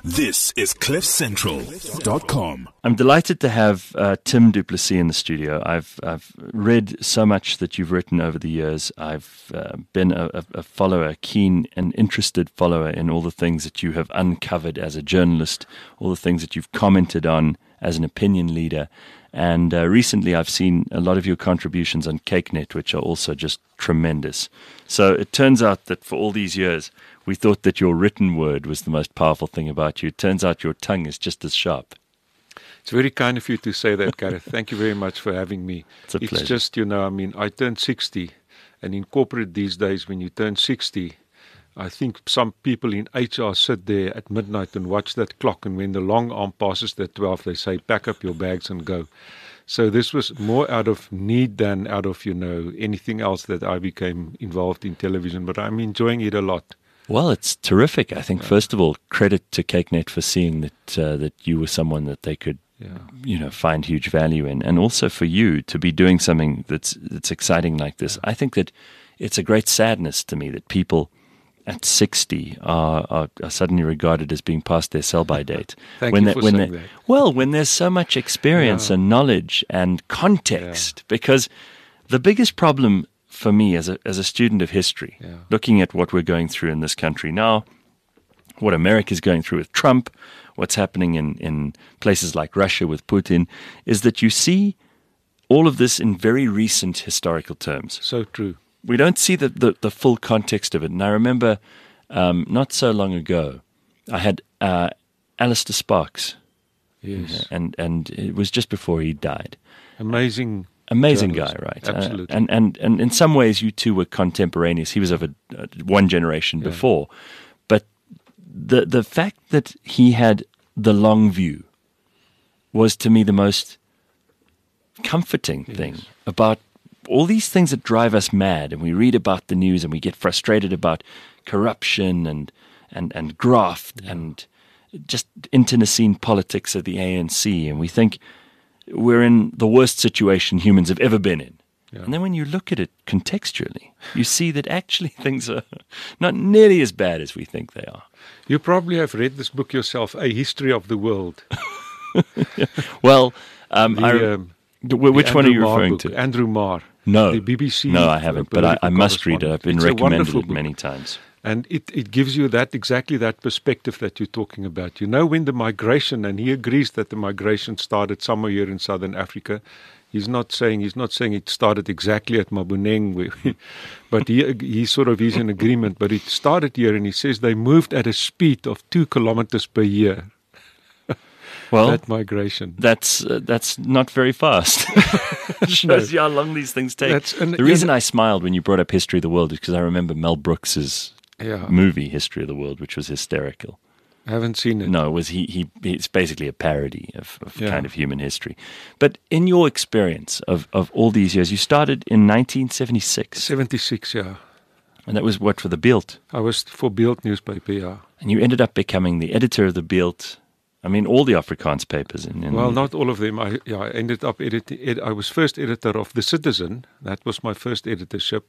This is CliffCentral.com. I'm delighted to have Tim du Plessis in the studio. I've read so much that you've written over the years. I've been a follower, a keen and interested follower in all the things that you have uncovered as a journalist, all the things that you've commented on as an opinion leader. And recently I've seen a lot of your contributions on CakeNet, which are also just tremendous. So it turns out that for all these years, we thought that your written word was the most powerful thing about you. It turns out your tongue is just as sharp. It's very kind of you to say that, Gareth. Thank you very much for having me. It's a pleasure. It's just, I turned 60, and in corporate these days, when you turn 60, I think some people in HR sit there at midnight and watch that clock, and when the long arm passes the 12, they say, pack up your bags and go. So this was more out of need than out of, anything else that I became involved in television, but I'm enjoying it a lot. Well, it's terrific. I think, first of all, credit to CakeNet for seeing that you were someone that they could, find huge value in, and also for you to be doing something that's exciting like this. I think that it's a great sadness to me that people at 60 are suddenly regarded as being past their sell-by date. Thank you for saying that. Well, when there's so much experience and knowledge and context, because the biggest problem for me as a student of history, looking at what we're going through in this country now, what America's going through with Trump, what's happening in places like Russia with Putin, is that you see all of this in very recent historical terms. So true. We don't see the full context of it. And I remember not so long ago, I had Alistair Sparks. Yes. And it was just before he died. Amazing guy, right? Absolutely. And in some ways, you two were contemporaneous. He was of one generation before. But the fact that he had the long view was, to me, the most comforting thing about all these things that drive us mad. And we read about the news and we get frustrated about corruption and graft and just internecine politics of the ANC. And we think we're in the worst situation humans have ever been in. Yeah. And then when you look at it contextually, you see that actually things are not nearly as bad as we think they are. You probably have read this book yourself, A History of the World. Well, which one are you referring to? Andrew Marr. No. The BBC. No, I haven't, but I must read it. I've been recommended it many times. And it gives you exactly that perspective that you're talking about. When the migration, and he agrees that the migration started somewhere here in Southern Africa. He's not saying it started exactly at Maboneng, but he's in agreement. But it started here, and he says they moved at a speed of 2 kilometers per year. Well, that migration. That's not very fast. It shows you how long these things take. The reason I smiled when you brought up History of the World is because I remember Mel Brooks's movie History of the World, which was hysterical. I haven't seen it. No, it was it's basically a parody of kind of human history. But in your experience of all these years, you started in 1976. 76, yeah. And that was what, for the Beeld? I was for Beeld newspaper, yeah. And you ended up becoming the editor of the Beeld. I mean, all the Afrikaans papers. Well, not all of them. I ended up editing. I was first editor of The Citizen. That was my first editorship,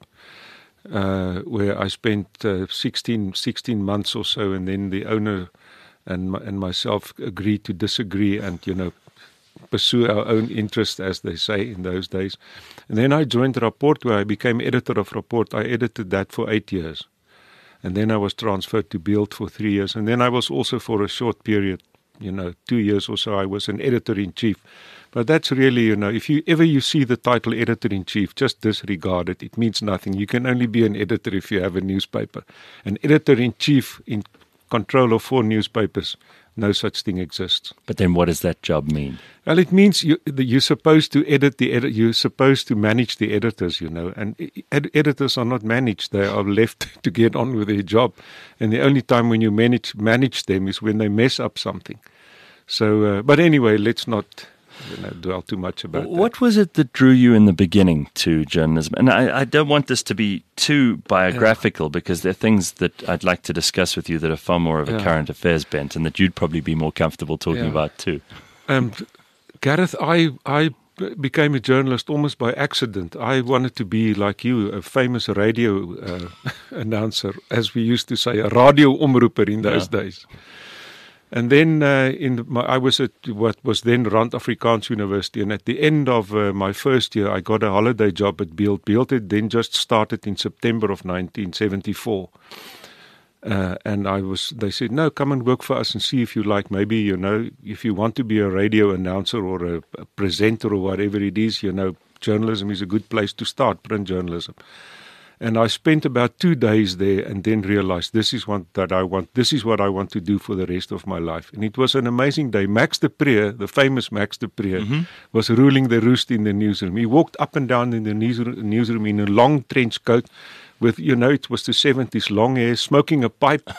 where I spent 16 months or so, and then the owner and myself agreed to disagree and, pursue our own interest, as they say in those days. And then I joined Rapport, where I became editor of Rapport. I edited that for 8 years. And then I was transferred to Beeld for 3 years. And then I was also for a short period, 2 years or so, I was an editor-in-chief. But that's really, if you see the title editor-in-chief, just disregard it. It means nothing. You can only be an editor if you have a newspaper. An editor-in-chief in control of 4 newspapers, no such thing exists. But then what does that job mean? Well, it means you're supposed to you're supposed to manage the editors, and editors are not managed. They are left to get on with their job. And the only time when you manage them is when they mess up something. So, but anyway, let's not dwell too much about that. What was it that drew you in the beginning to journalism? And I don't want this to be too biographical, because there are things that I'd like to discuss with you that are far more of a current affairs bent, and that you'd probably be more comfortable talking about too. Gareth, I became a journalist almost by accident. I wanted to be, like you, a famous radio announcer, as we used to say, a radio omroeper in those days. And then I was at what was then Rand Afrikaans University, and at the end of my first year, I got a holiday job at Beeld. Beeld had then just started in September of 1974. And they said, no, come and work for us and see if you like, maybe, if you want to be a radio announcer or a presenter or whatever it is, journalism is a good place to start, print journalism. And I spent about 2 days there and then realized this is what I want to do for the rest of my life. And it was an amazing day. Max de Pre, the famous Max de Pre, was ruling the roost in the newsroom. He walked up and down in the newsroom in a long trench coat with, it was the 70s, long hair, smoking a pipe.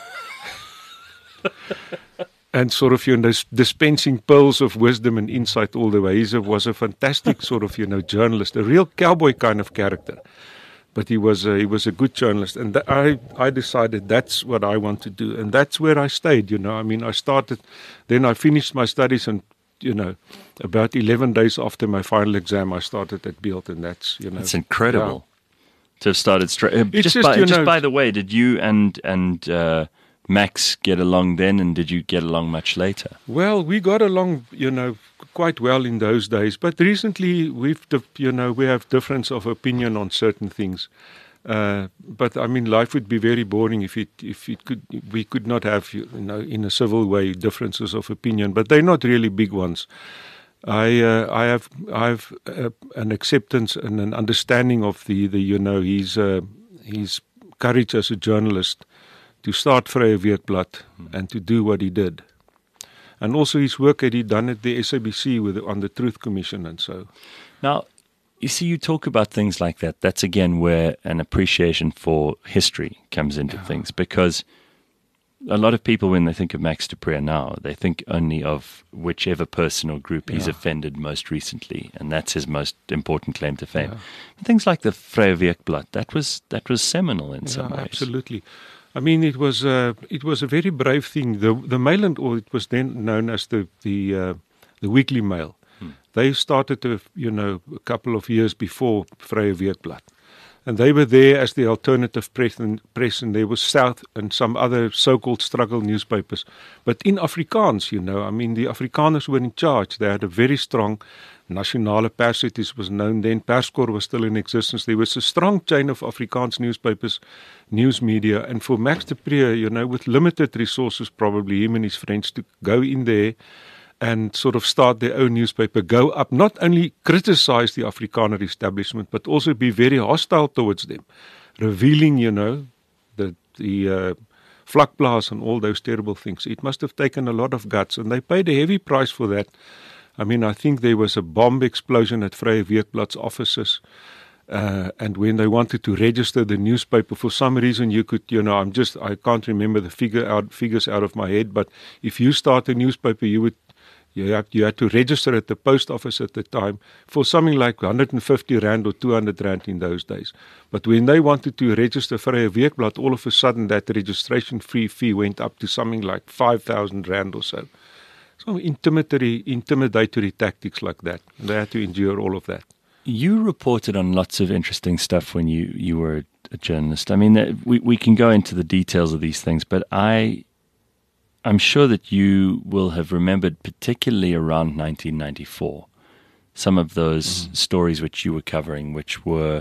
And sort of, dispensing pearls of wisdom and insight all the way. He was a fantastic sort of, journalist, a real cowboy kind of character. But he was a good journalist, and I decided that's what I want to do, and that's where I stayed. I started, then I finished my studies, and about 11 days after my final exam, I started at Beeld, and that's incredible to have started straight. Just by the way, did you and Max get along then, and did you get along much later? Well, we got along, quite well in those days. But recently, we have difference of opinion on certain things. But life would be very boring if we could not have, in a civil way, differences of opinion. But they're not really big ones. I have an acceptance and an understanding of his courage as a journalist to start Vrye Weekblad and to do what he did. And also his work that he done at the SABC on the Truth Commission and so. Now, you see, you talk about things like that. That's again where an appreciation for history comes into things, because a lot of people, when they think of Max de Pre now, they think only of whichever person or group he's offended most recently, and that's his most important claim to fame. Yeah. Things like the Vrye Weekblad, that was seminal in some ways. Absolutely. It was a very brave thing. The Mail, or it was then known as the Weekly Mail. They started a couple of years before Vrye Weekblad, and they were there as the alternative press, and there was South and some other so-called struggle newspapers. But in Afrikaans, the Afrikaners were in charge. They had a very strong Nasionale Pers, it was known then. Perskorps was still in existence. There was a strong chain of Afrikaans newspapers, news media, and for Max de Pre, with limited resources, probably him and his friends, to go in there and sort of start their own newspaper, go up, not only criticize the Afrikaner establishment, but also be very hostile towards them, revealing, the vlakplaas and all those terrible things. It must have taken a lot of guts, and they paid a heavy price for that. I think there was a bomb explosion at Vrye Weekblad's offices, and when they wanted to register the newspaper, for some reason you could, I can't remember the figures out of my head, but if you start a newspaper, you had to register at the post office at the time for something like 150 Rand or 200 Rand in those days. But when they wanted to register Vrye Weekblad, all of a sudden that registration fee went up to something like 5,000 Rand or so. So intimidatory tactics like that. They had to endure all of that. You reported on lots of interesting stuff when you were a journalist. We can go into the details of these things, but I'm sure that you will have remembered, particularly around 1994, some of those stories which you were covering, which were,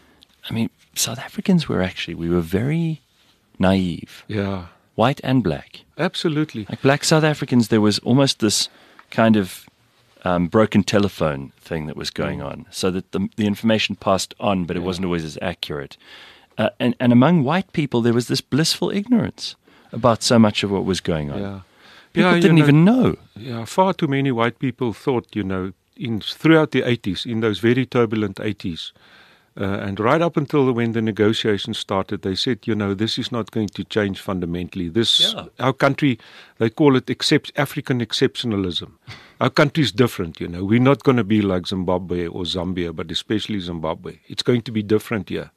South Africans we were very naive. Yeah. White and black. Absolutely. Like black South Africans, there was almost this kind of broken telephone thing that was going on, so that the information passed on, but it wasn't always as accurate. And among white people, there was this blissful ignorance about so much of what was going on. Yeah. People didn't even know. Yeah, far too many white people thought, throughout the 80s, in those very turbulent 80s, and right up until when the negotiations started, they said, this is not going to change fundamentally. Our country, they call it African exceptionalism. Our country's different, We're not going to be like Zimbabwe or Zambia, but especially Zimbabwe. It's going to be different here.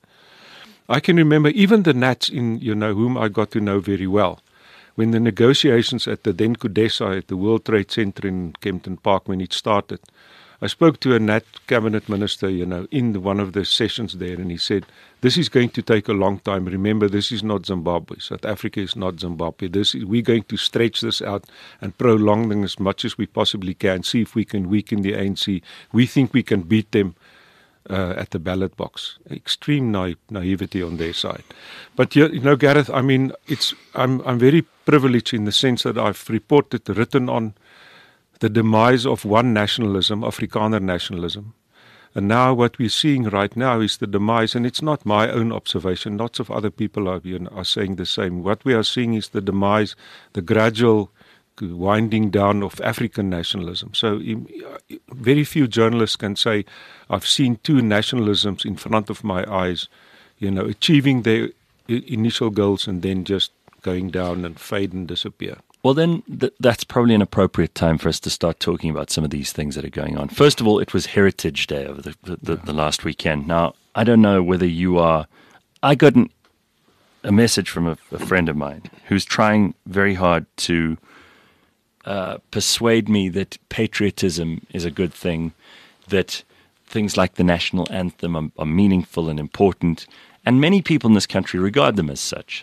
I can remember even the Nats, whom I got to know very well, when the negotiations at the then CODESA at the World Trade Center in Kempton Park, when it started, I spoke to a Nat cabinet minister, in one of the sessions there, and he said, this is going to take a long time. Remember, this is not Zimbabwe. South Africa is not Zimbabwe. We're going to stretch this out and prolong them as much as we possibly can, see if we can weaken the ANC. We think we can beat them at the ballot box. Extreme naivety on their side. But Gareth, I mean, I'm very privileged in the sense that I've written on the demise of one nationalism, Afrikaner nationalism. And now what we're seeing right now is the demise, and it's not my own observation, lots of other people are saying the same. What we are seeing is the demise, the gradual winding down of African nationalism. So very few journalists can say, I've seen two nationalisms in front of my eyes, achieving their initial goals and then just going down and fade and disappear. Well, then that's probably an appropriate time for us to start talking about some of these things that are going on. First of all, it was Heritage Day over the last weekend. Now, I don't know whether you are... I got a message from a friend of mine who's trying very hard to persuade me that patriotism is a good thing, that things like the national anthem are meaningful and important, and many people in this country regard them as such.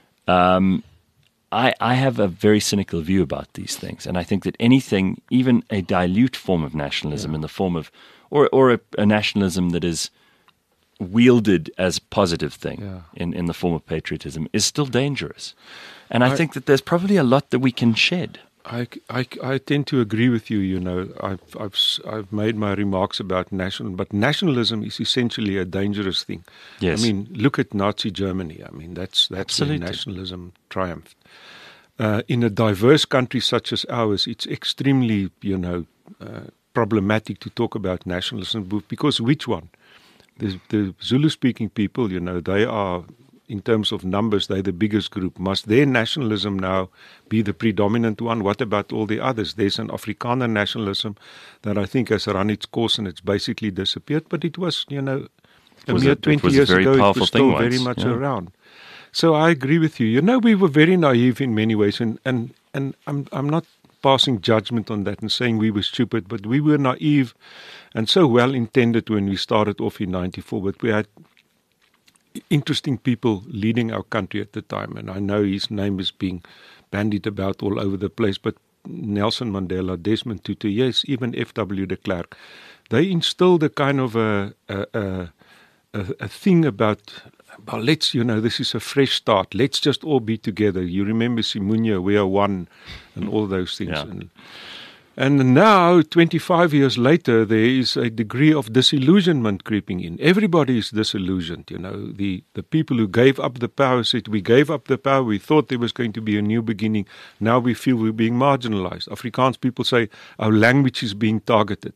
I have a very cynical view about these things, and I think that anything, even a dilute form of nationalism in the form of, or a nationalism that is wielded as a positive thing in the form of patriotism, is still dangerous. And I think that there's probably a lot that we can shed. I tend to agree with you. I've made my remarks about but nationalism is essentially a dangerous thing. Yes. I mean, look at Nazi Germany. I mean, that's where nationalism triumphed. In a diverse country such as ours, it's extremely, problematic to talk about nationalism, because which one? The Zulu-speaking people, they are, in terms of numbers, they're the biggest group. Must their nationalism now be the predominant one? What about all the others? There's an Afrikaner nationalism that I think has run its course and it's basically disappeared, but it was, a mere 20 years ago, it was still very much around. So I agree with you. We were very naive in many ways, and I'm not passing judgment on that and saying we were stupid, but we were naive and so well intended when we started off in 94, but we had interesting people leading our country at the time, and I know his name is being bandied about all over the place, but Nelson Mandela, Desmond Tutu, yes, even F.W. de Klerk, they instilled a kind of a thing about let's, this is a fresh start. Let's just all be together. You remember Simunye, we are one, and all those things. Yeah. And now, 25 years later, there is a degree of disillusionment creeping in. Everybody is disillusioned. The people who gave up the power said, we gave up the power, we thought there was going to be a new beginning. Now we feel we're being marginalized. Afrikaans people say, our language is being targeted.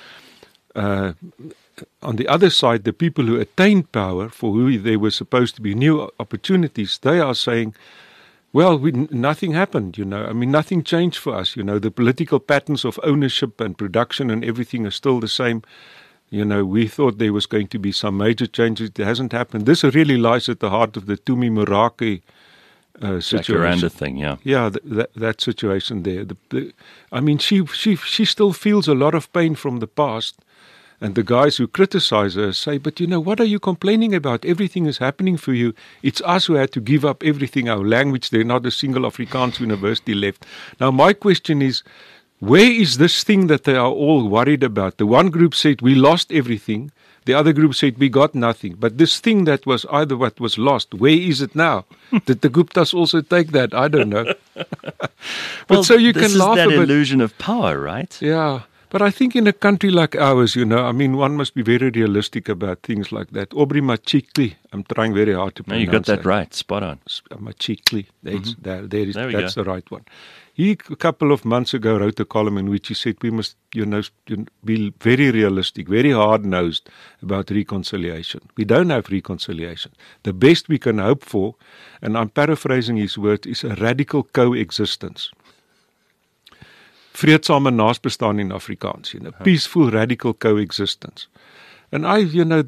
On the other side, the people who attained power, for who there were supposed to be new opportunities, they are saying, well, nothing happened, I mean, nothing changed for us, the political patterns of ownership and production and everything are still the same. We thought there was going to be some major changes. It hasn't happened. This really lies at the heart of the Tumi Morake situation. Jacaranda thing, yeah. Yeah, that situation there. I mean, she still feels a lot of pain from the past. And the guys who criticize her say, but what are you complaining about? Everything is happening for you. It's us who had to give up everything, our language. There's not a single Afrikaans university left. Now, my question is, where is this thing that they are all worried about? The one group said, we lost everything. The other group said, we got nothing. But this thing that was either what was lost, where is it now? Did the Guptas also take that? I don't know. But so you can laugh a bit. This is that illusion illusion of power, right? Yeah. But I think in a country like ours, I mean, one must be very realistic about things like that. Aubrey Machikli, I'm trying very hard to pronounce you got that right, spot on. Machikli, that's go. the right one. He, a couple of months ago, wrote a column in which he said we must, be very realistic, very hard-nosed about reconciliation. We don't have reconciliation. The best we can hope for, and I'm paraphrasing his words, is a radical coexistence. Vreedsame naasbestaan in Afrikaans, peaceful radical coexistence. And that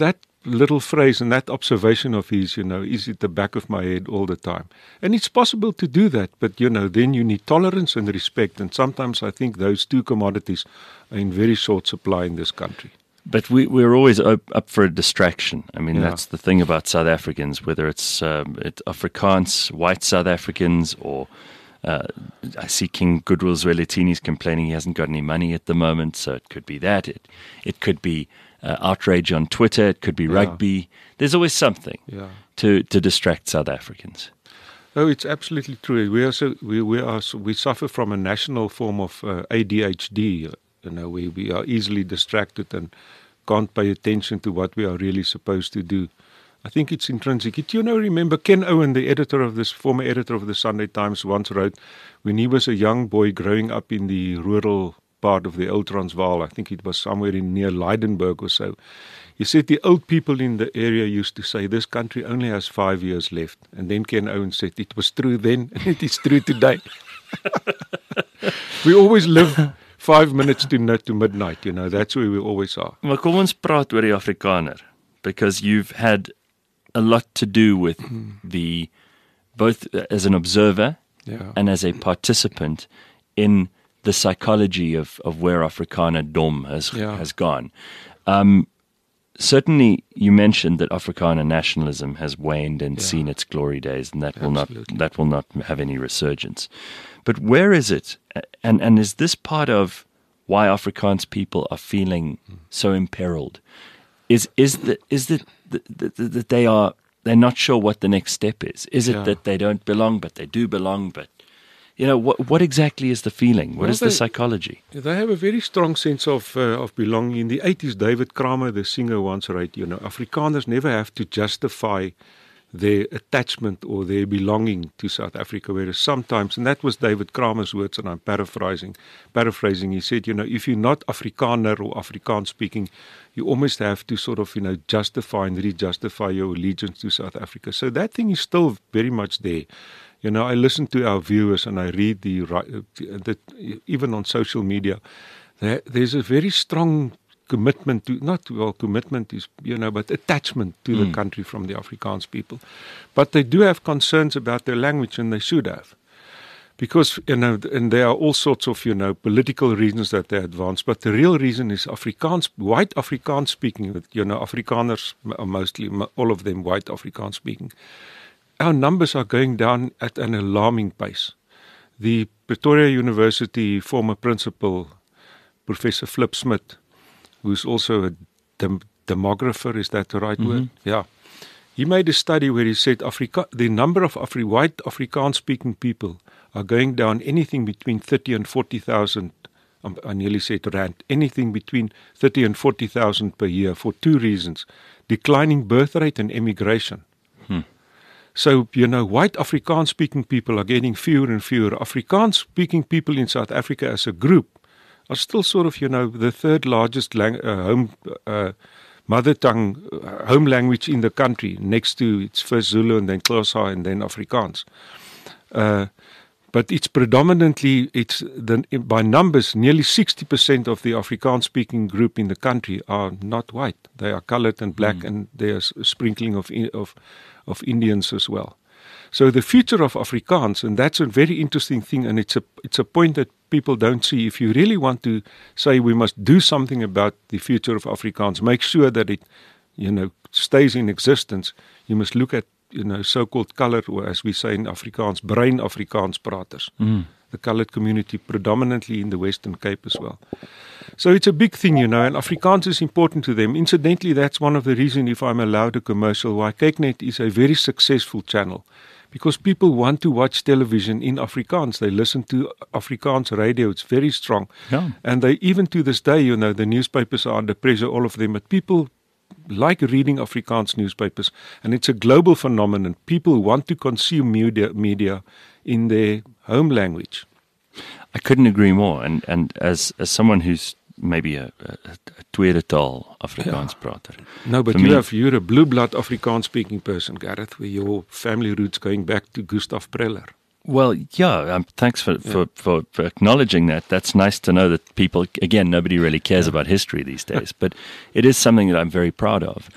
little phrase and that observation of his, is at the back of my head all the time. And it's possible to do that, but, then you need tolerance and respect. And sometimes I think those two commodities are in very short supply in this country. But we're always up for a distraction. I mean, Yeah. that's the thing about South Africans, whether it's Afrikaans, white South Africans, or I see King Goodwill Zwelithini's complaining he hasn't got any money at the moment, so it could be that. It could be outrage on Twitter. It could be rugby. There's always something to distract South Africans. Oh, it's absolutely true. We suffer from a national form of ADHD. We are easily distracted and can't pay attention to what we are really supposed to do. I think it's intrinsic. Remember Ken Owen, the former editor of the Sunday Times, once wrote when he was a young boy growing up in the rural part of the old Transvaal, I think it was somewhere near Leidenburg or so. He said the old people in the area used to say, this country only has 5 years left. And then Ken Owen said, it was true then and it is true today. We always live 5 minutes to midnight, that's where we always are. Maar kom ons praat oor die Afrikaner, because you've had a lot to do with both as an observer and as a participant in the psychology of where Afrikanerdom has gone. Certainly, you mentioned that Afrikaner nationalism has waned and seen its glory days, and that will not have any resurgence. But where is it? And is this part of why Afrikaans people are feeling so imperiled? Is that they're not sure what the next step is? Is it that they don't belong, but they do belong? But what exactly is the feeling? What is the psychology? They have a very strong sense of belonging. In the 80s, David Kramer, the singer, once wrote, Afrikaners never have to justify their attachment or their belonging to South Africa, whereas sometimes, and that was David Kramer's words, and I'm paraphrasing, he said, if you're not Afrikaner or Afrikaans speaking, you almost have to sort of, justify and re-justify your allegiance to South Africa. So that thing is still very much there. I listen to our viewers and I read even on social media, there's a very strong commitment commitment is, but attachment to the country from the Afrikaans people. But they do have concerns about their language, and they should have. Because, and there are all sorts of, political reasons that they advance, but the real reason is white Afrikaans speaking, Afrikaners are mostly, all of them white Afrikaans speaking. Our numbers are going down at an alarming pace. The Pretoria University former principal, Professor Flip Smith, who's also a demographer, is that the right word? Yeah. He made a study where he said the number of white Afrikaans-speaking people are going down anything between 30 and 40,000, I nearly said rand, anything between 30 and 40,000 per year for two reasons: declining birth rate and emigration. So, white Afrikaans-speaking people are getting fewer and fewer. Afrikaans-speaking people in South Africa as a group are still sort of, the third largest mother tongue, home language in the country, next to it's first Zulu and then Xhosa and then Afrikaans. But it's predominantly, by numbers, nearly 60% of the Afrikaans-speaking group in the country are not white. They are colored and black, and there's a sprinkling of Indians as well. So the future of Afrikaans, and that's a very interesting thing, and it's a point that people don't see. If you really want to say we must do something about the future of Afrikaans, make sure that it, stays in existence, you must look at, so-called colored, or as we say in Afrikaans, bruin Afrikaans praters. The colored community predominantly in the Western Cape as well. So it's a big thing, and Afrikaans is important to them. Incidentally, that's one of the reasons, if I'm allowed a commercial, why KykNet is a very successful channel. Because people want to watch television in Afrikaans. They listen to Afrikaans radio. It's very strong. Yeah. And they, even to this day, the newspapers are under pressure, all of them. But people like reading Afrikaans newspapers. And it's a global phenomenon. People want to consume media in their home language. I couldn't agree more. And as someone who's maybe a tweede taal Afrikaans prater. No, but you're a blue blood Afrikaans speaking person, Gareth, with your family roots going back to Gustav Preller. Well, yeah, thanks for acknowledging that. That's nice to know that people, again, nobody really cares about history these days, but it is something that I'm very proud of.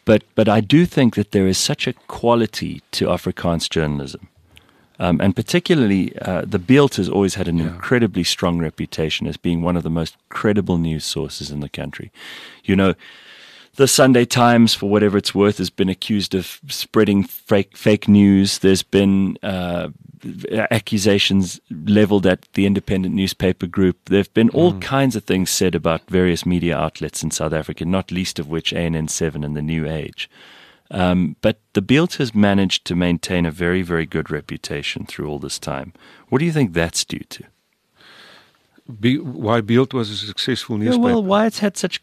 But I do think that there is such a quality to Afrikaans journalism. And particularly, the Beeld has always had an incredibly strong reputation as being one of the most credible news sources in the country. You know, the Sunday Times, for whatever it's worth, has been accused of spreading fake news. There's been accusations leveled at the independent newspaper group. There have been all kinds of things said about various media outlets in South Africa, not least of which ANN7 and The New Age. But the Beeld has managed to maintain a very, very good reputation through all this time. What do you think that's due to? Why Beeld was a successful newspaper? Well, why it's had such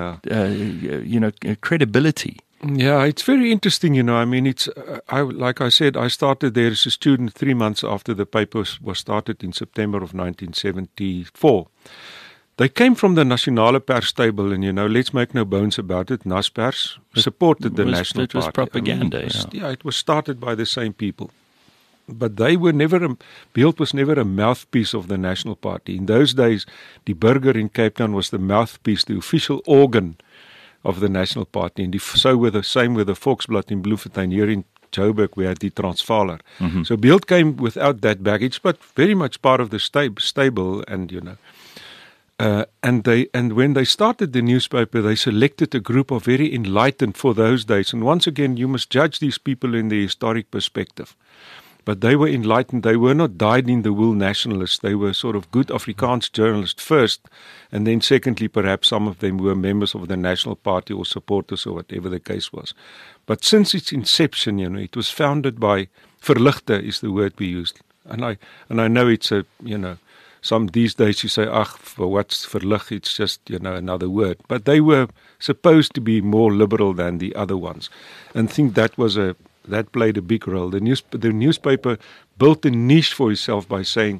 credibility. Yeah, it's very interesting, you know. I mean, like I said, I started there as a student 3 months after the paper was started in September of 1974. They came from the Nasionale Pers stable, and, you know, let's make no bones about it, Naspers supported the National Party. It was propaganda, it was started by the same people. But they were Beeld was never a mouthpiece of the National Party. In those days, die Burger in Cape Town was the mouthpiece, the official organ of the National Party. And same with the Volksblad in Bloemfontein. Here in Joburg, we had the Transvaler. Mm-hmm. So Beeld came without that baggage, but very much part of the stable, and, you know. And when they started the newspaper, they selected a group of very enlightened for those days. And once again, you must judge these people in the historic perspective. But they were enlightened. They were not dyed-in-the-wool nationalists. They were sort of good Afrikaans journalists first, and then secondly, perhaps some of them were members of the National Party or supporters or whatever the case was. But since its inception, you know, it was founded by verligte is the word we used. And I know it's some these days you say, for what's verlig? It's just, you know, another word. But they were supposed to be more liberal than the other ones, and think that played a big role. The newspaper built a niche for itself by saying,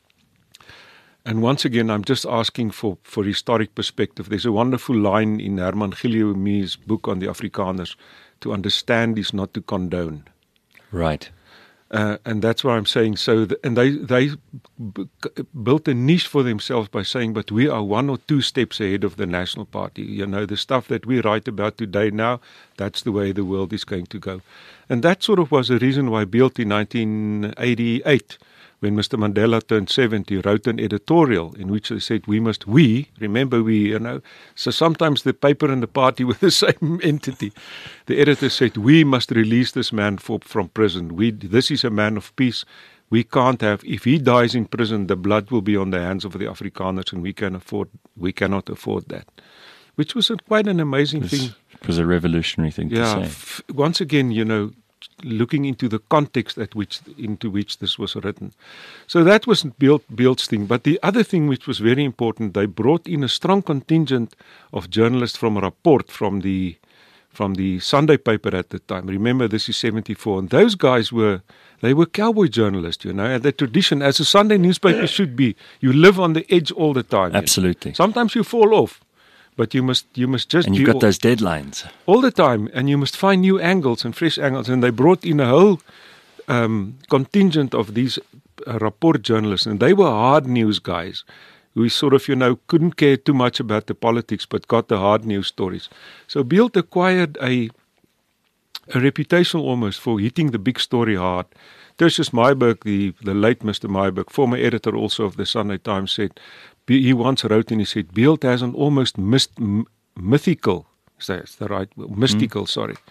and once again, I'm just asking for historic perspective. There's a wonderful line in Herman Guillaume's book on the Afrikaners: to understand is not to condone. Right. And that's why I'm saying so. And they built a niche for themselves by saying, but we are 1 or 2 steps ahead of the National Party. You know, the stuff that we write about today now, that's the way the world is going to go. And that sort of was the reason why Beeld in 1988, when Mr. Mandela turned 70, wrote an editorial in which they said, remember we, you know. So sometimes the paper and the party were the same entity. The editor said, we must release this man from prison. This is a man of peace. We can't have, if he dies in prison, the blood will be on the hands of the Afrikaners, and we cannot afford that. Which was quite an amazing thing. It was a revolutionary thing to say. Once again, you know, looking into the context into which this was written. So that was Beeld's thing. But the other thing which was very important, they brought in a strong contingent of journalists from Rapport, from the Sunday paper at the time. Remember, this is 74. And those guys were cowboy journalists, you know, and the tradition, as a Sunday newspaper should be. You live on the edge all the time. Absolutely. You know? Sometimes you fall off. But you must just... And you've got those deadlines. All the time. And you must find new angles and fresh angles. And they brought in a whole contingent of these Rapport journalists. And they were hard news guys who sort of, you know, couldn't care too much about the politics, but got the hard news stories. So Beeld acquired a reputation almost for hitting the big story hard. Tertius Myburgh, the late Mr. Myburgh, former editor also of the Sunday Times, said... He once wrote and he said, Beeld has an almost mystical, that's the right word, mystical,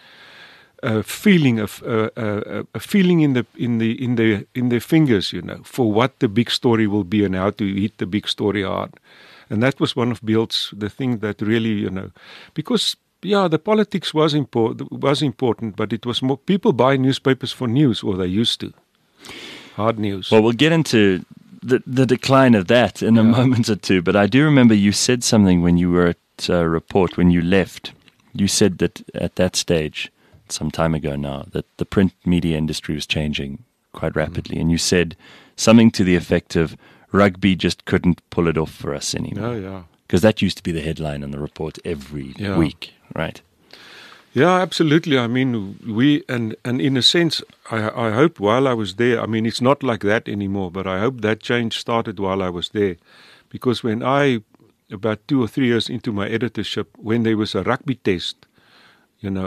feeling of a feeling in their fingers, you know, for what the big story will be and how to hit the big story hard. And that was one of the thing that really, you know, because the politics was important, but it was more people buy newspapers for news, or they used to. Hard news. Well, we'll get into the decline of that in a moment or two, but I do remember you said something when you were at Rapport, when you left. You said that at that stage, some time ago now, that the print media industry was changing quite rapidly, and you said something to the effect of, rugby just couldn't pull it off for us anymore. Because that used to be the headline on the Report every week, right? Yeah, absolutely. I mean, and in a sense, I hope while I was there, I mean, it's not like that anymore, but I hope that change started while I was there. Because when about 2 or 3 years into my editorship, when there was a rugby test, you know,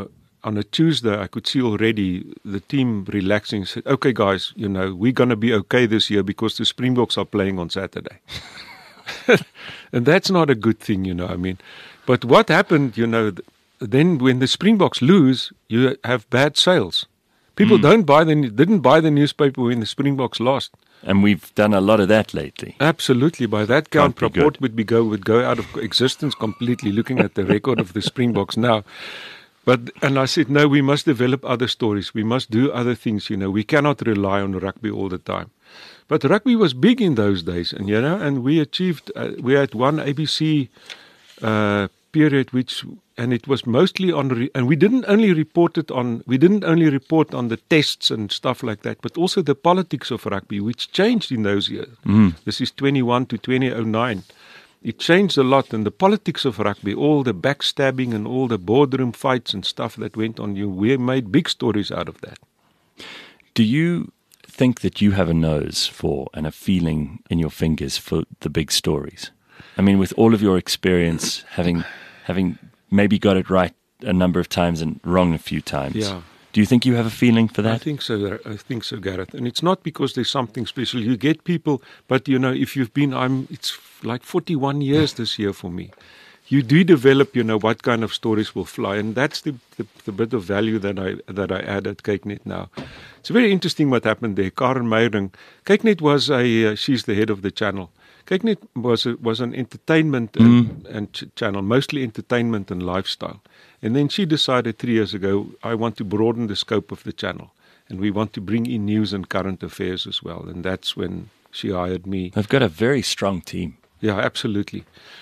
on a Tuesday, I could see already the team relaxing. Said, "Okay, guys, we're going to be okay this year because the Springboks are playing on Saturday." And that's not a good thing, I mean. But what happened, then when the Springboks lose, you have bad sales. People didn't buy the newspaper when the Springboks lost. And we've done a lot of that lately. Absolutely. By that count, Can't be Rapport good. would go out of existence completely, looking at the record of the Springboks now. And I said, no, we must develop other stories. We must do other things, We cannot rely on rugby all the time. But rugby was big in those days, and we achieved, we had one ABC period and it was mostly and we didn't only report on the tests and stuff like that, but also the politics of rugby, which changed in those years. This is 21 to 2009. It changed a lot, and the politics of rugby, all the backstabbing and all the boardroom fights and stuff that went on, we made big stories out of that. Do you think that you have a nose for and a feeling in your fingers for the big stories? I mean, with all of your experience, having maybe got it right a number of times and wrong a few times. Yeah. Do you think you have a feeling for that? I think so, Gareth. And it's not because there's something special. You get people, but if you've been, it's like 41 years this year for me. You do develop, what kind of stories will fly, and that's the bit of value that I add at KykNet now. It's very interesting what happened there. Karen Meyering, KykNet was she's the head of the channel. KykNet was an entertainment and channel, mostly entertainment and lifestyle. And then she decided 3 years ago, I want to broaden the scope of the channel, and we want to bring in news and current affairs as well. And that's when she hired me. They've got a very strong team. Yeah, absolutely.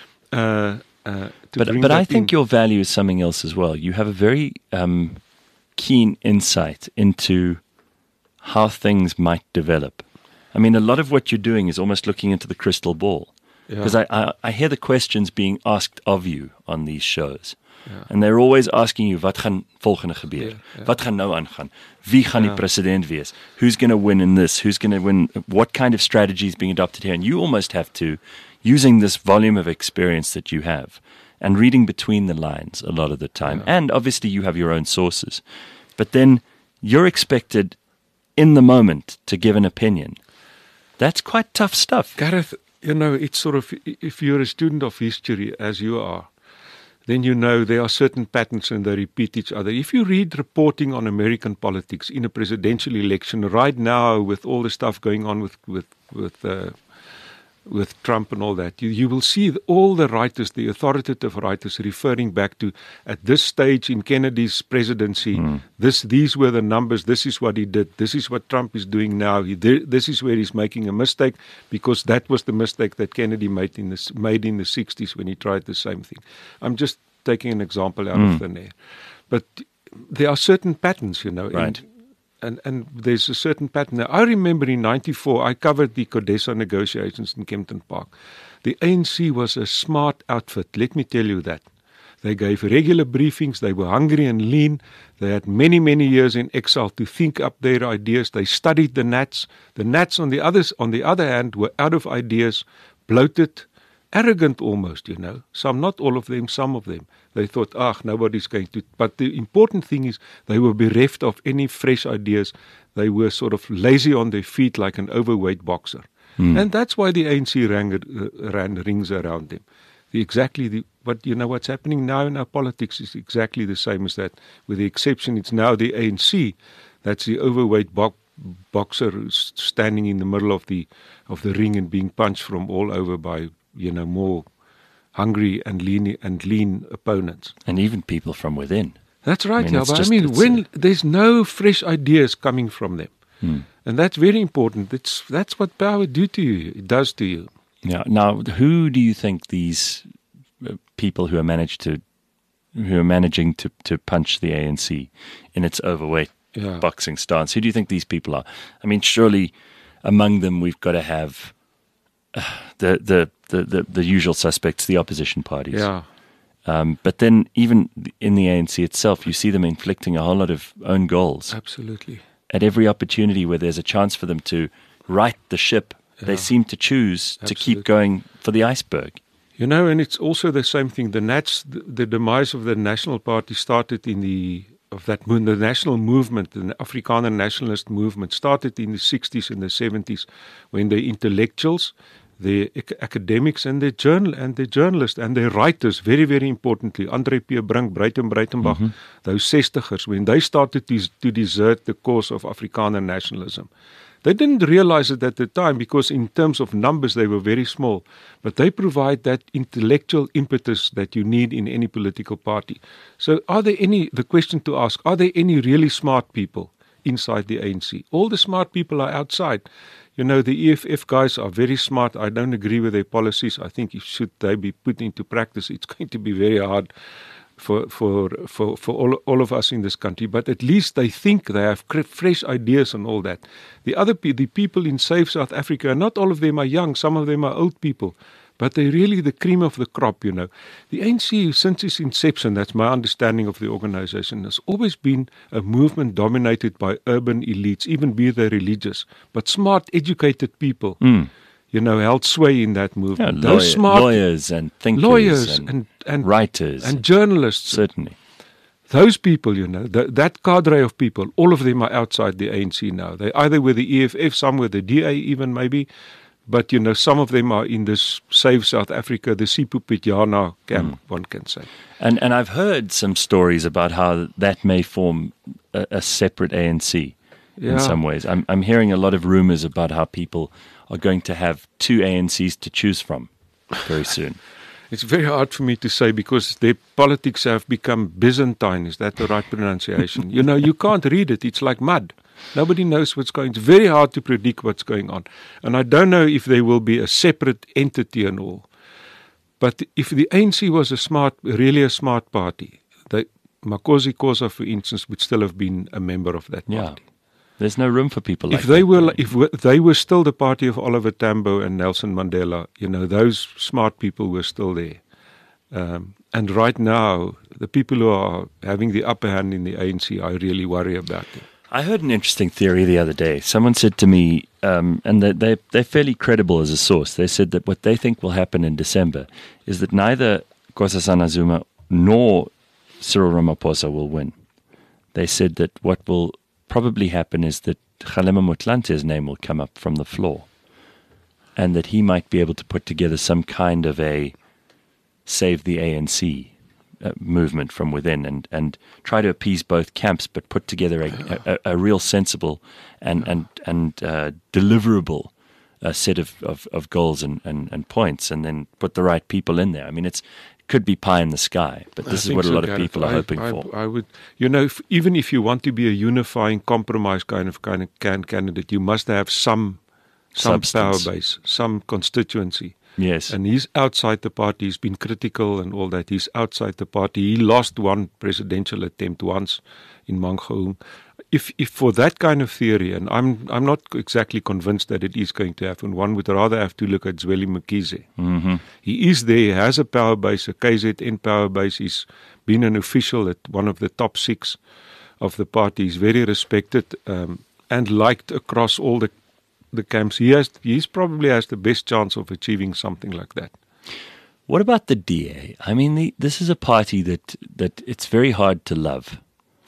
But I think your value is something else as well. You have a very keen insight into how things might develop. I mean, a lot of what you're doing is almost looking into the crystal ball. Because I hear the questions being asked of you on these shows. Yeah. And they're always asking you, wat gaan volgende gebeur? Wat gaan nou aangaan? Wie gaan die president wees? Who's going to win in this? Who's going to win? What kind of strategy is being adopted here? And you almost have to, using this volume of experience that you have, and reading between the lines a lot of the time. And obviously you have your own sources. But then you're expected in the moment to give an opinion. That's quite tough stuff. Gareth, it's sort of, if you're a student of history, as you are, then there are certain patterns and they repeat each other. If you read reporting on American politics in a presidential election right now, with all the stuff going on with Trump and all that, you will see all the writers, the authoritative writers, referring back to, at this stage in Kennedy's presidency, these were the numbers, this is what he did, this is what Trump is doing now, this is where he's making a mistake, because that was the mistake that Kennedy made in the 60s when he tried the same thing. I'm just taking an example out of thin air. But there are certain patterns, Right. And there's a certain pattern. Now, I remember in 94, I covered the CODESA negotiations in Kempton Park. The ANC was a smart outfit, let me tell you that. They gave regular briefings, they were hungry and lean, they had many, many years in exile to think up their ideas, they studied the Nats. The Nats, on the other hand, were out of ideas, bloated, arrogant almost, Some, not all of them, some of them. They thought, nobody's going to. But the important thing is they were bereft of any fresh ideas. They were sort of lazy on their feet like an overweight boxer. And that's why the ANC ran rings around them. What's happening now in our politics is exactly the same as that. With the exception, it's now the ANC. That's the overweight boxer who's standing in the middle of the ring and being punched from all over by more hungry and lean opponents. And even people from within. That's right, when there's no fresh ideas coming from them. And that's very important. That's what power does to you. Yeah. Now, who do you think these people who are managing to punch the ANC in its overweight boxing stance, who do you think these people are? I mean, surely among them we've got to have the usual suspects, the opposition parties. Yeah. But then even in the ANC itself, you see them inflicting a whole lot of own goals. Absolutely. At every opportunity where there's a chance for them to right the ship, they seem to choose to keep going for the iceberg. And it's also the same thing. The Nats, the demise of the National Party started in the the national movement, the Afrikaner nationalist movement, started in the 60s and the 70s, when the intellectuals, the academics and the journalists and the writers, very, very importantly, Andre P. Brink, Breitenbach, those 60ers, when they started to desert the cause of Afrikaner nationalism. They didn't realize it at the time because in terms of numbers they were very small, but they provide that intellectual impetus that you need in any political party. So the question to ask, are there any really smart people inside the ANC? All the smart people are outside. You know, the EFF guys are very smart. I don't agree with their policies. I think should they be put into practice, it's going to be very hard for all of us in this country. But at least they think, they have fresh ideas and all that. The people in Save South Africa, not all of them are young, some of them are old people, but they're really the cream of the crop, you know. The ANC, since its inception, that's my understanding of the organization, has always been a movement dominated by urban elites, even be they religious, but smart, educated people. You know, held sway in that movement. Yeah, those smart lawyers and thinkers, lawyers and writers and journalists, certainly. Those people, you know, that cadre of people, all of them are outside the ANC now. They either with the EFF, some with the DA even maybe, but you know, some of them are in this Save South Africa, the Sipho Pitjana camp, one can say. And I've heard some stories about how that may form a separate ANC in some ways. I'm hearing a lot of rumors about how people are going to have two ANCs to choose from very soon. It's very hard for me to say because their politics have become Byzantine. Is that the right pronunciation? You know, you can't read it. It's like mud. Nobody knows what's going on. It's very hard to predict what's going on. And I don't know if there will be a separate entity and all. But if the ANC was really a smart party, Makosi Khoza, for instance, would still have been a member of that party. There's no room for people like that. If they were still the party of Oliver Tambo and Nelson Mandela, you know, those smart people were still there. And right now, the people who are having the upper hand in the ANC, I really worry about them. I heard an interesting theory the other day. Someone said to me, and they're fairly credible as a source, they said that what they think will happen in December is that neither Nkosazana Zuma nor Cyril Ramaphosa will win. They said that what will probably happen is that Kgalema Motlante's name will come up from the floor and that he might be able to put together some kind of a save the ANC movement from within and try to appease both camps, but put together a real sensible and deliverable set of goals and points, and then put the right people in there. I mean, it could be pie in the sky, but this is what a lot of people are hoping for. I would, you know, even if you want to be a unifying compromise kind of candidate, you must have some power base, some constituency. Yes. And he's outside the party. He's been critical and all that. He's outside the party. He lost one presidential attempt once in Mangaung. If for that kind of theory, and I'm not exactly convinced that it is going to happen, one would rather have to look at Zweli Mkhize. Mm-hmm. He is there, he has a power base, a KZN power base. He's been an official at one of the top 6 of the party. He's very respected and liked across all the camps. He probably has the best chance of achieving something like that. What about the DA? I mean, this is a party that it's very hard to love.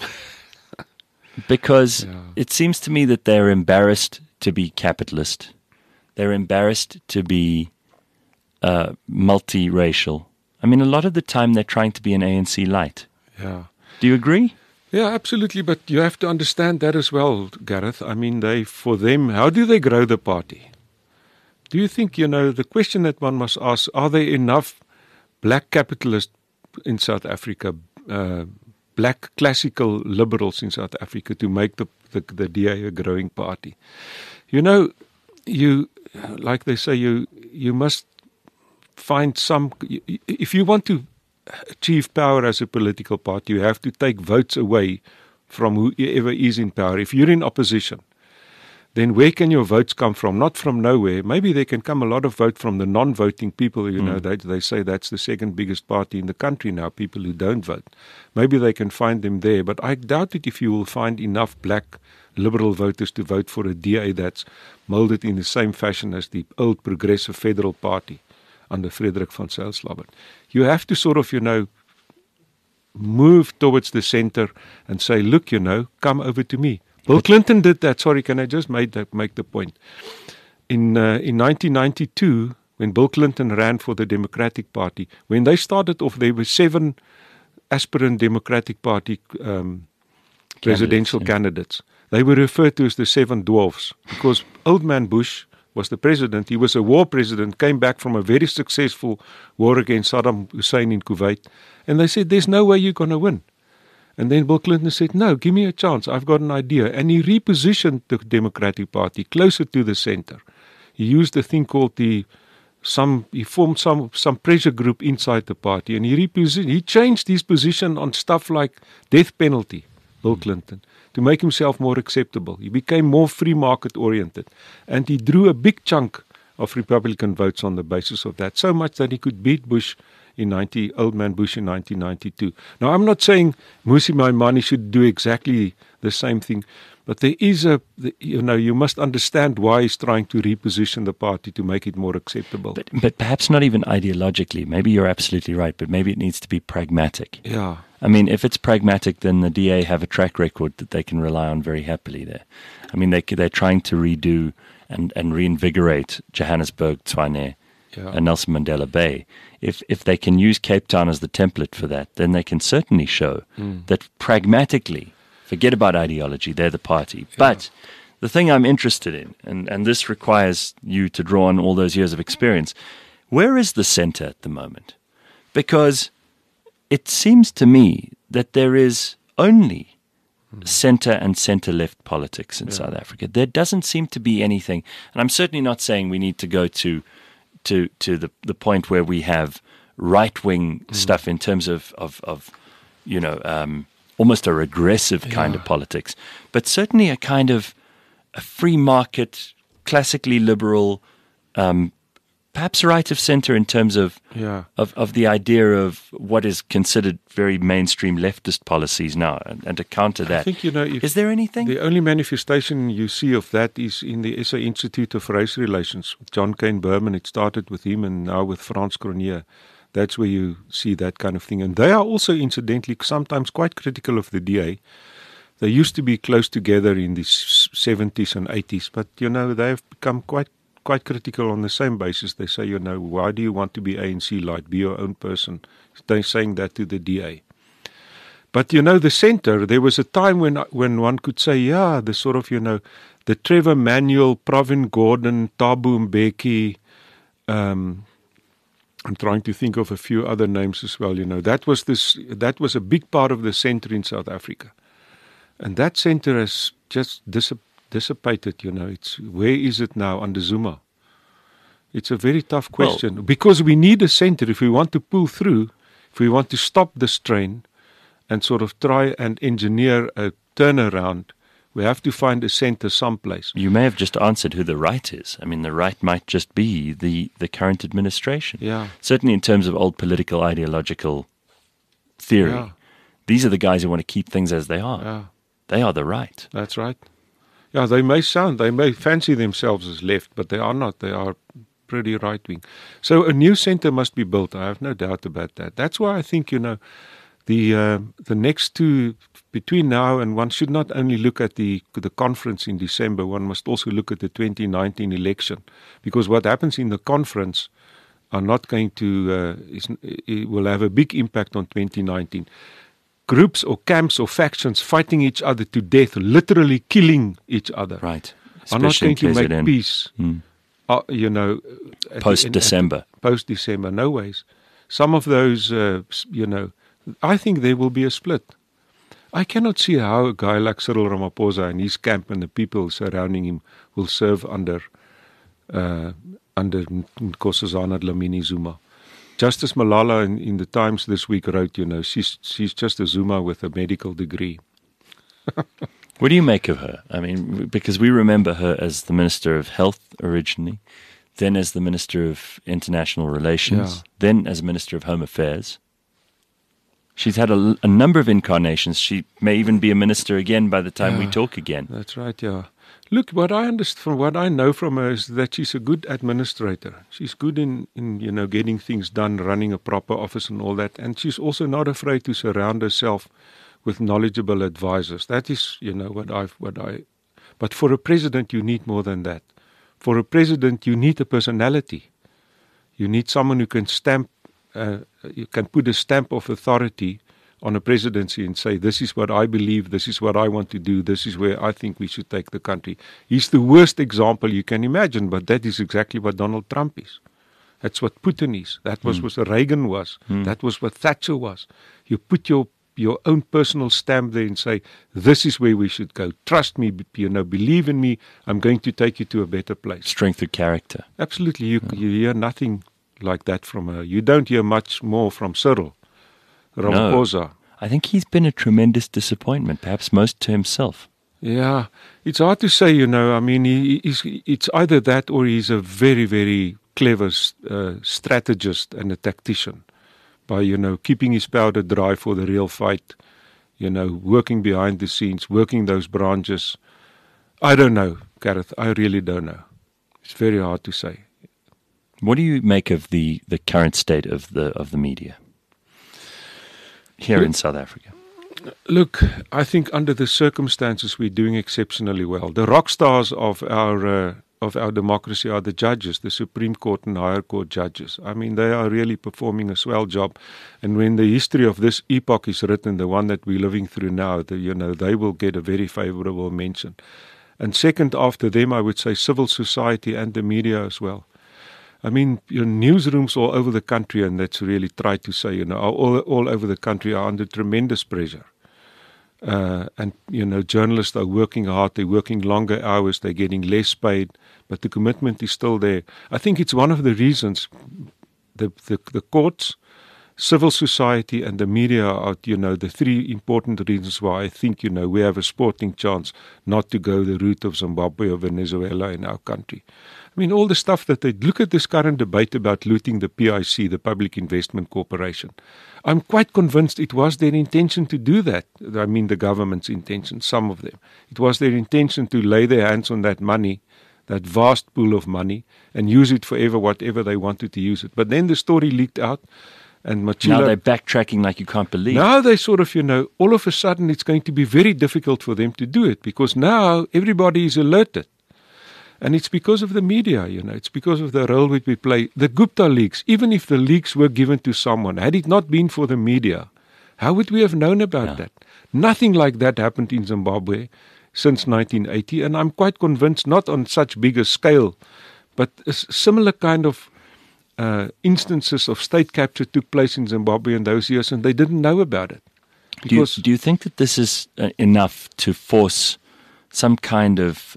Because it seems to me that they're embarrassed to be capitalist. They're embarrassed to be multiracial. I mean, a lot of the time they're trying to be an ANC light. Yeah. Do you agree? Yeah, absolutely. But you have to understand that as well, Gareth. I mean, for them, how do they grow the party? Do you think, you know, the question that one must ask, are there enough black capitalists in South Africa, black classical liberals in South Africa to make the DA a growing party? You know, like they say, you must find if you want to achieve power as a political party, you have to take votes away from whoever is in power. If you're in opposition, then where can your votes come from? Not from nowhere. Maybe there can come a lot of vote from the non-voting people. You know, they say that's the second biggest party in the country now, people who don't vote. Maybe they can find them there. But I doubt it if you will find enough black liberal voters to vote for a DA that's molded in the same fashion as the old progressive federal party under Frederik van Zyl Slabbert. You have to sort of, you know, move towards the center and say, look, come over to me. Bill Clinton did that. Sorry, can I just make the point? In 1992, when Bill Clinton ran for the Democratic Party, when they started off, there were 7 aspirant Democratic Party presidential candidates. They were referred to as the 7 dwarfs because old man Bush was the president. He was a war president, came back from a very successful war against Saddam Hussein in Kuwait. And they said, there's no way you're going to win. And then Bill Clinton said, no, give me a chance. I've got an idea. And he repositioned the Democratic Party closer to the center. He used a thing called he formed some pressure group inside the party. And he changed his position on stuff like death penalty, Bill Clinton, to make himself more acceptable. He became more free market oriented. And he drew a big chunk of Republican votes on the basis of that, so much that he could beat old man Bush in 1992. Now, I'm not saying Mmusi Maimane should do exactly the same thing, but there is you must understand why he's trying to reposition the party to make it more acceptable. But perhaps not even ideologically. Maybe you're absolutely right, but maybe it needs to be pragmatic. Yeah. I mean, if it's pragmatic, then the DA have a track record that they can rely on very happily there. I mean, they're trying to redo and reinvigorate Johannesburg, Tshwane, and Nelson Mandela Bay. If they can use Cape Town as the template for that, then they can certainly show that pragmatically, forget about ideology, they're the party. Yeah. But the thing I'm interested in, and this requires you to draw on all those years of experience, where is the center at the moment? Because it seems to me that there is only center and center-left politics in South Africa. There doesn't seem to be anything, and I'm certainly not saying we need to go to the point where we have right-wing stuff in terms of almost a regressive kind of politics, but certainly a kind of a free market, classically liberal, perhaps right of center in terms of the idea of what is considered very mainstream leftist policies now, and to counter that. I think, is there anything? The only manifestation you see of that is in the SA Institute of Race Relations with John Cain Berman. It started with him and now with Frans Cronje. That's where you see that kind of thing. And they are also, incidentally, sometimes quite critical of the DA. They used to be close together in the 70s and 80s, but, they have become quite critical on the same basis. They say, why do you want to be ANC light? Be your own person. They're saying that to the DA. But, the center, there was a time when one could say, the sort of, the Trevor Manuel, Pravin Gordhan, Thabo Mbeki, I'm trying to think of a few other names as well. That was a big part of the center in South Africa. And that center has just dissipated, where is it now under Zuma? It's a very tough question, because we need a center if we want to pull through, if we want to stop this train and sort of try and engineer a turnaround. We have to find a center someplace. You may have just answered who the right is. I mean, the right might just be the current administration. Yeah. Certainly in terms of old political ideological theory. Yeah. These are the guys who want to keep things as they are. Yeah. They are the right. That's right. Yeah, they may fancy themselves as left, but they are not. They are pretty right-wing. So a new center must be built. I have no doubt about that. That's why I think, the next two, between now and one should not only look at the conference in December, one must also look at the 2019 election, because what happens in the conference are not going to, it will have a big impact on 2019. Groups or camps or factions fighting each other to death, literally killing each other, right? Are not going to make peace. Post-December. Post-December, no ways. Some of those, I think there will be a split. I cannot see how a guy like Cyril Ramaphosa and his camp and the people surrounding him will serve under Nkosazana Dlamini Zuma. Justice Malala in the Times this week wrote, she's just a Zuma with a medical degree. What do you make of her? I mean, because we remember her as the Minister of Health originally, then as the Minister of International Relations, then as Minister of Home Affairs. She's had a number of incarnations. She may even be a minister again by the time we talk again. That's right, yeah. Look, what I understand, from what I know from her, is that she's a good administrator. She's good in getting things done, running a proper office and all that. And she's also not afraid to surround herself with knowledgeable advisors. That is, But for a president, you need more than that. For a president, you need a personality. You need someone who can you can put a stamp of authority on a presidency and say, this is what I believe, this is what I want to do, this is where I think we should take the country. He's the worst example you can imagine, but that is exactly what Donald Trump is. That's what Putin is. That was what Reagan was. That was what Thatcher was. You put your own personal stamp there and say, this is where we should go. Trust me, believe in me, I'm going to take you to a better place. Strength of character. Absolutely. You hear nothing like that from her. You don't hear much more from Cyril Ramaphosa. No. I think he's been a tremendous disappointment, perhaps most to himself. Yeah, it's hard to say, I mean, it's either that or he's a very, very clever strategist and a tactician by, keeping his powder dry for the real fight, working behind the scenes, working those branches. I don't know, Gareth. I really don't know. It's very hard to say. What do you make of the current state of the media here in South Africa? Look, I think under the circumstances we're doing exceptionally well. The rock stars of our democracy are the judges, the Supreme Court and Higher Court judges. I mean, they are really performing a swell job. And when the history of this epoch is written, the one that we're living through now, they will get a very favorable mention. And second after them, I would say civil society and the media as well. I mean, newsrooms all over the country, and that's really tried to say, all over the country are under tremendous pressure. And journalists are working hard, they're working longer hours, they're getting less paid, but the commitment is still there. I think it's one of the reasons the courts, civil society and the media are, the three important reasons why I think, we have a sporting chance not to go the route of Zimbabwe or Venezuela in our country. I mean, all the stuff that they look at this current debate about looting the PIC, the Public Investment Corporation. I'm quite convinced it was their intention to do that. I mean, the government's intention, some of them. It was their intention to lay their hands on that money, that vast pool of money, and use it forever, whatever they wanted to use it. But then the story leaked out, and Machila... Now they're backtracking like you can't believe. Now they sort of, all of a sudden it's going to be very difficult for them to do it, because now everybody is alerted. And it's because of the media, it's because of the role which we play. The Gupta leaks, even if the leaks were given to someone, had it not been for the media, how would we have known about that? Nothing like that happened in Zimbabwe since 1980, and I'm quite convinced, not on such big a scale, but a similar kind of instances of state capture took place in Zimbabwe in those years, and they didn't know about it. Do you think that this is enough to force some kind of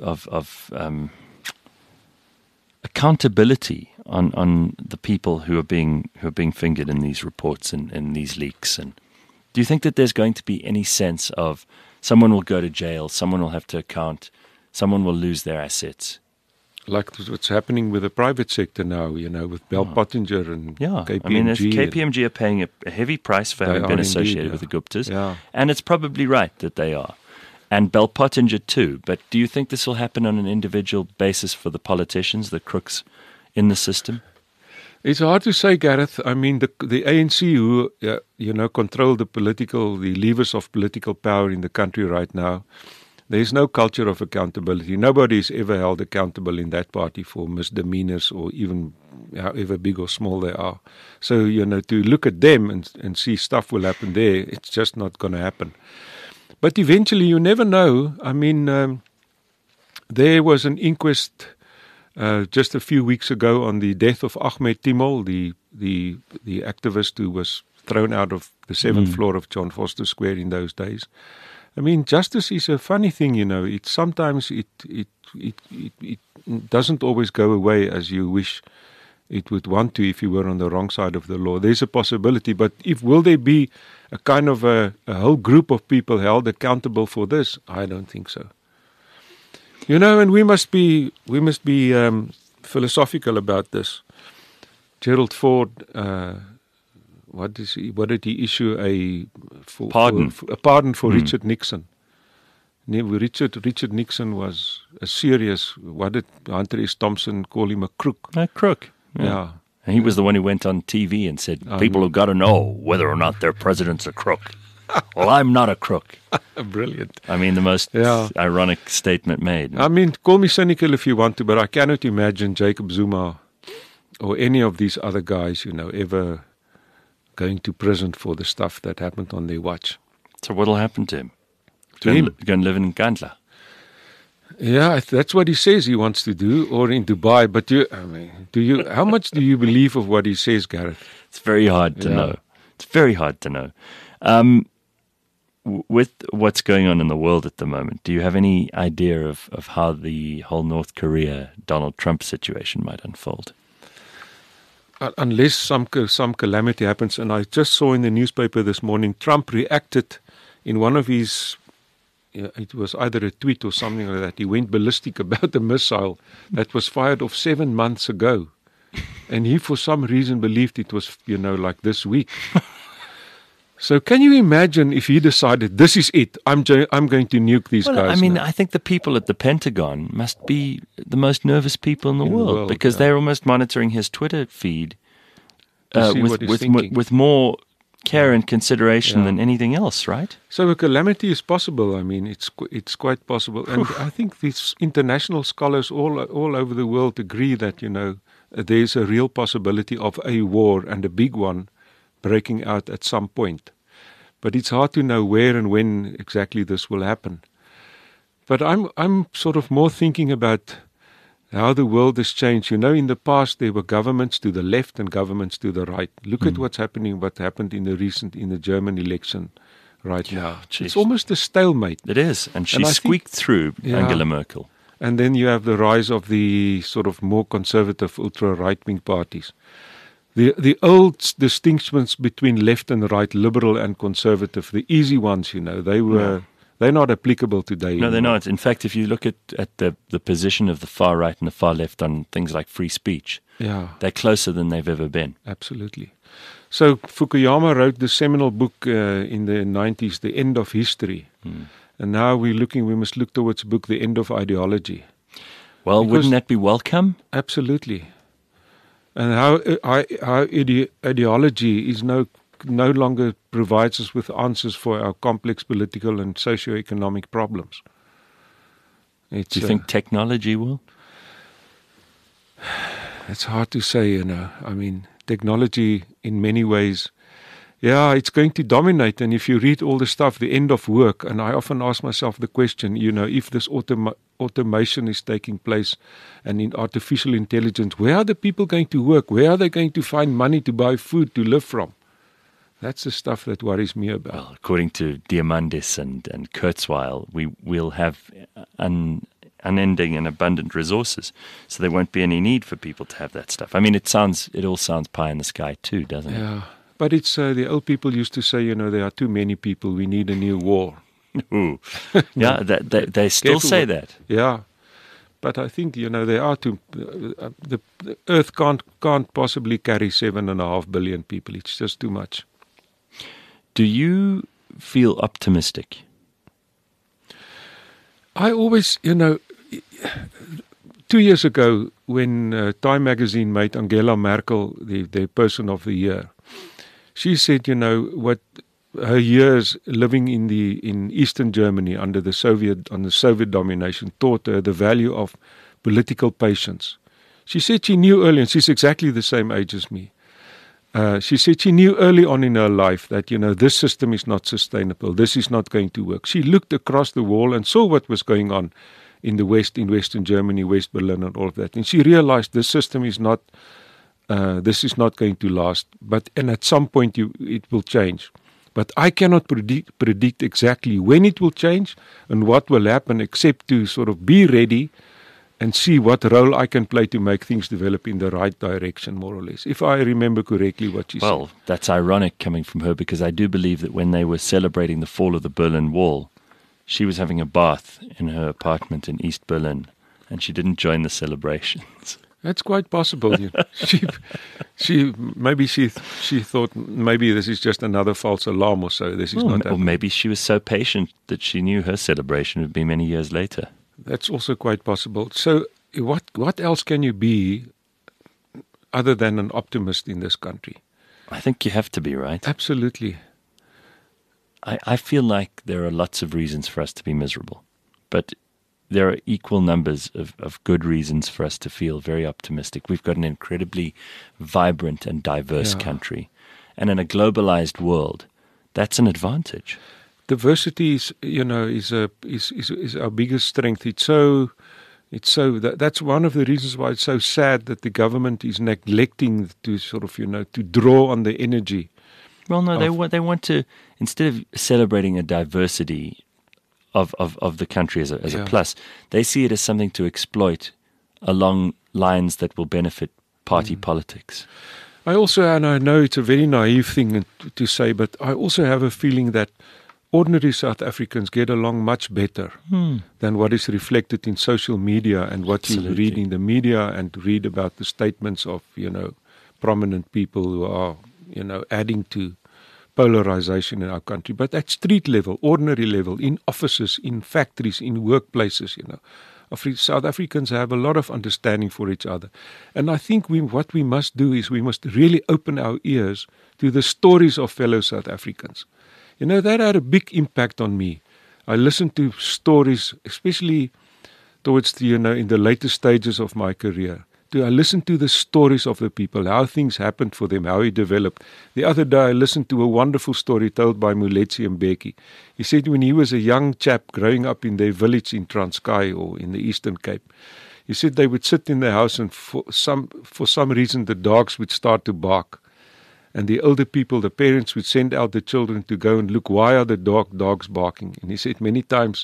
accountability on the people who are being fingered in these reports and these leaks? And do you think that there's going to be any sense of someone will go to jail, someone will have to account, someone will lose their assets? Like what's happening with the private sector now, with Bell Pottinger and KPMG. I mean, KPMG are paying a heavy price for having been associated with the Guptas, and it's probably right that they are. And Bell Pottinger too. But do you think this will happen on an individual basis for the politicians, the crooks in the system? It's hard to say, Gareth. I mean, the ANC who, control the levers of political power in the country right now, there's no culture of accountability. Nobody is ever held accountable in that party for misdemeanors or even however big or small they are. So, to look at them and see stuff will happen there, it's just not going to happen. But eventually, you never know. I mean, there was an inquest just a few weeks ago on the death of Ahmed Timol, the activist who was thrown out of the 7th floor of John Foster Square in those days. I mean, justice is a funny thing, It sometimes it doesn't always go away as you wish it would want to if you were on the wrong side of the law. There's a possibility, but will there be a kind of a whole group of people held accountable for this? I don't think so. And we must be philosophical about this. Gerald Ford, what did he issue? A pardon for Richard Nixon. Richard Nixon was a serious. What did Hunter S. Thompson call him? A crook. A crook. Yeah. And he was the one who went on TV and said, people have got to know whether or not their president's a crook. Well, I'm not a crook. Brilliant. I mean, the most ironic statement made. I mean, call me cynical if you want to, but I cannot imagine Jacob Zuma or any of these other guys, ever going to prison for the stuff that happened on their watch. So what'll happen to him? To him? Go and live in Nkandla. Yeah, that's what he says he wants to do, or in Dubai. But how much do you believe of what he says, Gareth? It's very hard to know. It's very hard to know. With what's going on in the world at the moment, do you have any idea of how the whole North Korea, Donald Trump situation might unfold? Unless some calamity happens. And I just saw in the newspaper this morning, Trump reacted in one of his, it was either a tweet or something like that. He went ballistic about the missile that was fired off 7 months ago. And he, for some reason, believed it was, like this week. So can you imagine if he decided, this is it, I'm going to nuke these guys? I mean, now. I think the people at the Pentagon must be the most nervous people in the world because they're almost monitoring his Twitter feed with more care and consideration than anything else, right? So a calamity is possible. I mean, it's quite possible. And I think these international scholars all over the world agree that, there's a real possibility of a war, and a big one, breaking out at some point. But it's hard to know where and when exactly this will happen. But I'm sort of more thinking about how the world has changed. In the past there were governments to the left and governments to the right. Look at what happened in the German election right now. Geez. It's almost a stalemate. It is, and she squeaked through Angela Merkel. And then you have the rise of the sort of more conservative ultra right-wing parties. The old distinctions between left and right, liberal and conservative, the easy ones, they're not applicable today. No, they're not. In fact, if you look at the position of the far right and the far left on things like free speech, they're closer than they've ever been. Absolutely. So Fukuyama wrote the seminal book in the 90s, The End of History. And now we must look towards the book, The End of Ideology. Well, wouldn't that be welcome? Absolutely. And how ideology is no longer provides us with answers for our complex political and socio-economic problems. Do you think technology will? It's hard to say, I mean, technology in many ways, it's going to dominate. And if you read all the stuff, the end of work, and I often ask myself the question, if this automation is taking place and in artificial intelligence, where are the people going to work? Where are they going to find money to buy food to live from? That's the stuff that worries me about. Well, according to Diamandis and Kurzweil, we'll have unending and abundant resources, so there won't be any need for people to have that stuff. I mean, it all sounds pie in the sky too, doesn't it? Yeah, but it's the old people used to say, there are too many people, we need a new war. Ooh. Yeah, they still say that. Yeah, but I think there are the Earth can't possibly carry 7.5 billion people. It's just too much. Do you feel optimistic? I always, 2 years ago, when Time magazine made Angela Merkel the person of the year, she said, what her years living in Eastern Germany under the Soviet domination taught her the value of political patience. She said she knew early, and she's exactly the same age as me. She said she knew early on in her life that, this system is not sustainable. This is not going to work. She looked across the wall and saw what was going on in the West, in Western Germany, West Berlin and all of that. And she realized this system is not going to last. And at some point it will change. But I cannot predict exactly when it will change and what will happen, except to sort of be ready and see what role I can play to make things develop in the right direction, more or less, if I remember correctly what she said. Well, that's ironic coming from her, because I do believe that when they were celebrating the fall of the Berlin Wall, she was having a bath in her apartment in East Berlin, and she didn't join the celebrations. That's quite possible. She thought maybe this is just another false alarm or so. This is not Or happening. maybe she was so patient that she knew her celebration would be many years later. That's also quite possible. So, what else can you be other than an optimist in this country? I think you have to be, right? Absolutely. I feel like there are lots of reasons for us to be miserable, but there are equal numbers of good reasons for us to feel very optimistic. We've got an incredibly vibrant and diverse country. And in a globalized world, that's an advantage. Diversity is our biggest strength. That's one of the reasons why it's so sad that the government is neglecting to sort of, to draw on the energy. Well, no, they want to, instead of celebrating a diversity of the country as a plus, they see it as something to exploit along lines that will benefit party politics. I know it's a very naive thing to say, but I also have a feeling that ordinary South Africans get along much better than what is reflected in social media and what you read in the media and read about the statements of, prominent people who are, adding to polarization in our country. But at street level, ordinary level, in offices, in factories, in workplaces, South Africans have a lot of understanding for each other. And I think what we must do is we must really open our ears to the stories of fellow South Africans. That had a big impact on me. I listened to stories, especially towards in the later stages of my career. I listened to the stories of the people, how things happened for them, how it developed. The other day I listened to a wonderful story told by Moletsi Mbeki. He said when he was a young chap growing up in their village in Transkei or in the Eastern Cape, he said they would sit in the house and for some reason the dogs would start to bark. And the older people, the parents, would send out the children to go and look, why are the dogs barking? And he said many times,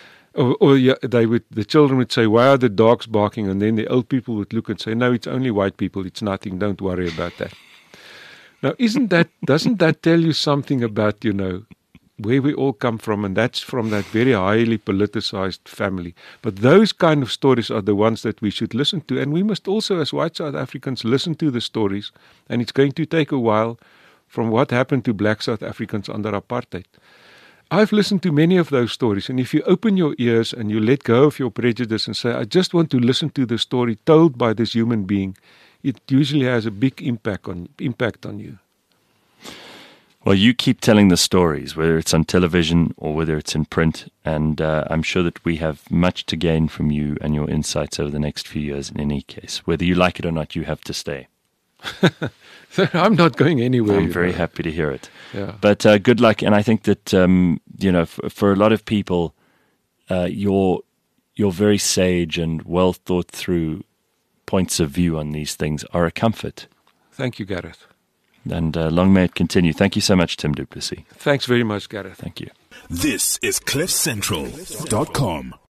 the children would say, why are the dogs barking? And then the old people would look and say, no, it's only white people, it's nothing, don't worry about that. Now, doesn't that tell you something about, where we all come from? And that's from that very highly politicized family. But those kind of stories are the ones that we should listen to. And we must also, as white South Africans, listen to the stories. And it's going to take a while from what happened to black South Africans under apartheid. I've listened to many of those stories, and if you open your ears and you let go of your prejudice and say, I just want to listen to the story told by this human being, it usually has a big impact on you. Well, you keep telling the stories, whether it's on television or whether it's in print, and I'm sure that we have much to gain from you and your insights over the next few years in any case. Whether you like it or not, you have to stay. I'm not going anywhere. I'm very happy to hear it. Yeah. But good luck. And I think that, for a lot of people, your very sage and well thought through points of view on these things are a comfort. Thank you, Gareth. And long may it continue. Thank you so much, Tim Du Plessis. Thanks very much, Gareth. Thank you. This is CliffCentral.com.